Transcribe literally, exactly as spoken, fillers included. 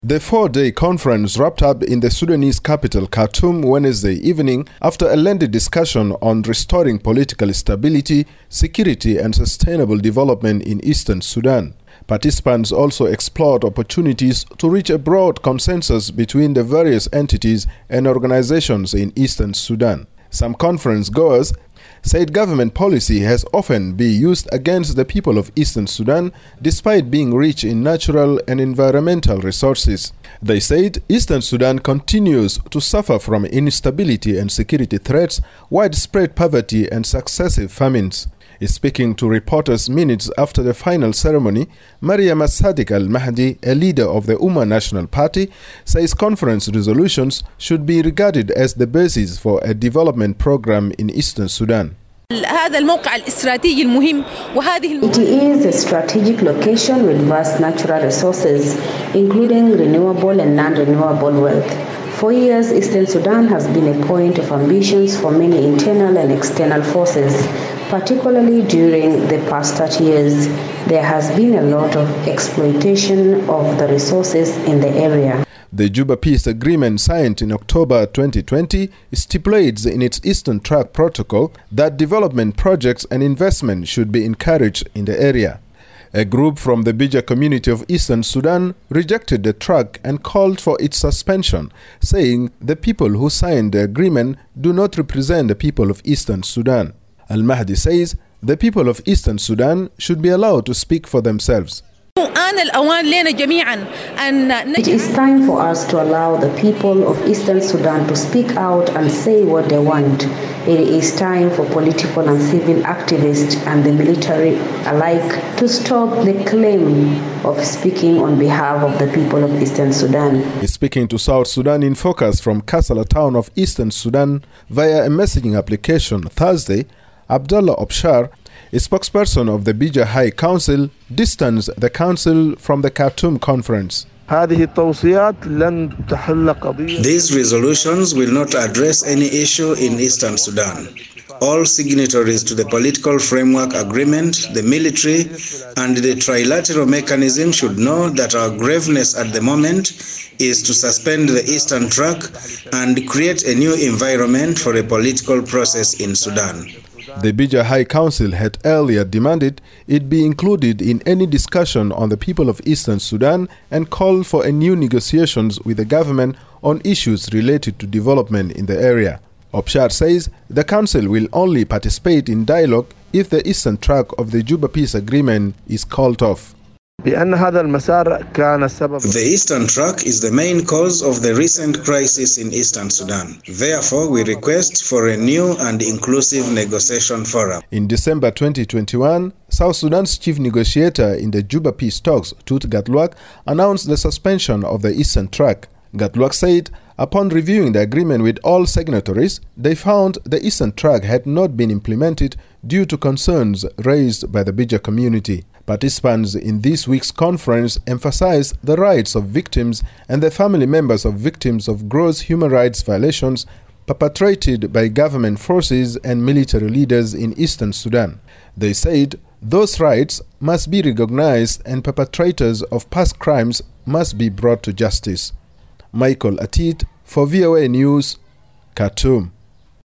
The four-day conference wrapped up in the Sudanese capital Khartoum Wednesday evening after a lengthy discussion on restoring political stability, security and sustainable development in eastern Sudan. Participants also explored opportunities to reach a broad consensus between the various entities and organizations in eastern Sudan. Some conference goers said government policy has often been used against the people of eastern Sudan despite being rich in natural and environmental resources. They said eastern Sudan continues to suffer from instability and security threats, widespread poverty and successive famines. Speaking to reporters minutes after the final ceremony, Mariam Sadiq Al-Mahdi, a leader of the Ummah National Party, says conference resolutions should be regarded as the basis for a development program in eastern Sudan. It is a strategic location with vast natural resources, including renewable and non-renewable wealth. For years, eastern Sudan has been a point of ambitions for many internal and external forces. Particularly during the past thirty years, there has been a lot of exploitation of the resources in the area. The Juba Peace Agreement signed in October twenty twenty stipulates in its Eastern Track Protocol that development projects and investment should be encouraged in the area. A group from the Bija community of eastern Sudan rejected the track and called for its suspension, saying the people who signed the agreement do not represent the people of eastern Sudan. Al-Mahdi says the people of eastern Sudan should be allowed to speak for themselves. It is time for us to allow the people of eastern Sudan to speak out and say what they want. It is time for political and civil activists and the military alike to stop the claim of speaking on behalf of the people of eastern Sudan. Speaking to South Sudan in Focus from Kassala town of eastern Sudan via a messaging application Thursday, Abdullah Obshar, a spokesperson of the Bija High Council, distanced the council from the Khartoum conference. These resolutions will not address any issue in eastern Sudan. All signatories to the political framework agreement, the military, and the trilateral mechanism should know that our graveness at the moment is to suspend the Eastern Track and create a new environment for a political process in Sudan. The Bija High Council had earlier demanded it be included in any discussion on the people of eastern Sudan and called for a new negotiations with the government on issues related to development in the area. Obshar says the council will only participate in dialogue if the eastern track of the Juba Peace Agreement is called off. The Eastern Track is the main cause of the recent crisis in eastern Sudan. Therefore, we request for a new and inclusive negotiation forum. In December twenty twenty-one, South Sudan's chief negotiator in the Juba Peace talks, Tut Gatluak, announced the suspension of the Eastern Track. Gatluak said, upon reviewing the agreement with all signatories, they found the Eastern Track had not been implemented due to concerns raised by the Bija community. Participants in this week's conference emphasized the rights of victims and the family members of victims of gross human rights violations perpetrated by government forces and military leaders in eastern Sudan. They said those rights must be recognized and perpetrators of past crimes must be brought to justice. Michael Atit for V O A News, Khartoum.